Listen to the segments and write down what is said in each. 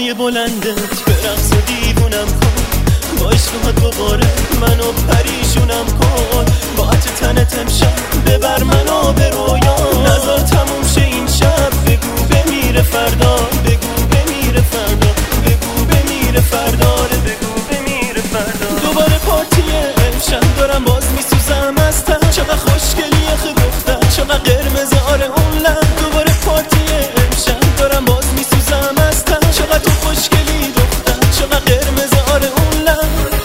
موهای بلندت به رقص دیوونم کن، با عشقها دوباره منو پریشونم کن، با عطر تنت امشب ببر منو به رویا، نذار تموم شه این شب، بگو بمیره فردا، بگو بمیره فردا، بگو بمیره فردا، بگو بمیره فردا. دوباره پارتیه امشب دارم باز میسوزم از تن، چقدر خوشگلی آخه دختر، چقدر قرمز آره اون لب. دوباره پارتیه امشب دارم باز میسوزم از تن، چقدر تو خوشگلی دختر، چقدر قرمز آره اون لب.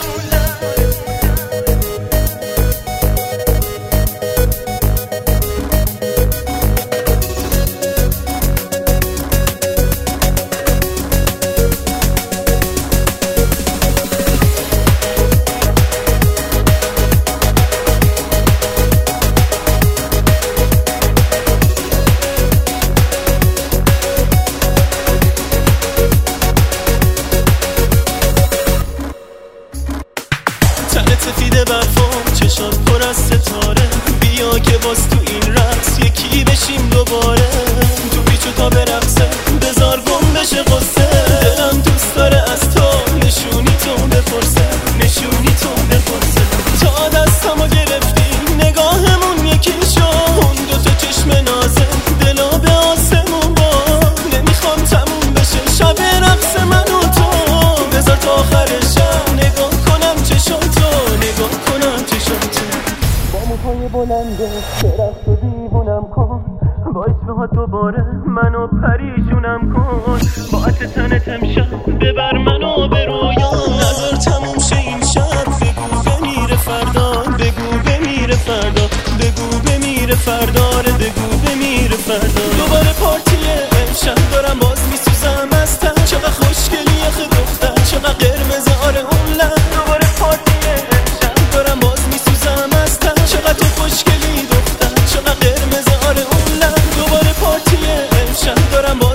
تنت سفید برفام، چشات پر از ستاره، بیا که باز تو این رقص یکی بشیم دوباره، تو پیچ و تا برقصه بذار گم بشه قصه، دلم دوست داره از تو نشونی تو بپرسه، نشونی تو بپرسه. تا دستمو گرفتی نگاهمون یکی شد، اون دوتا چشم نازه دلو به آسمون باد، نمیخوام تموم بشه شب رقص من و تو، بذار تا آخر شب نگاه کنم چشاتو، نگاه کنم چشاتو. با موهای بلنده به رقص و دیوونم کن، با اسمها دوباره منو پریشونم کن، با عطر تنت امشب ببر منو به رویا، نذار تموم شه این شب، بگو بمیره فردا، بگو بمیره فردا، بگو بمیره فردا، بگو بمیره فردا. دوباره پارتیه امشب دارم باز میسوزم از تن، چقدر خوشگلی آخه دختر، چقدر قرمز آره اون لب. دوباره پارتیه امشب دارم باز میسوزم از تن، چقدر تو خوشگلی دختر، چقدر قرمز آره اون لب. دوباره پارتیه امشب دارم باز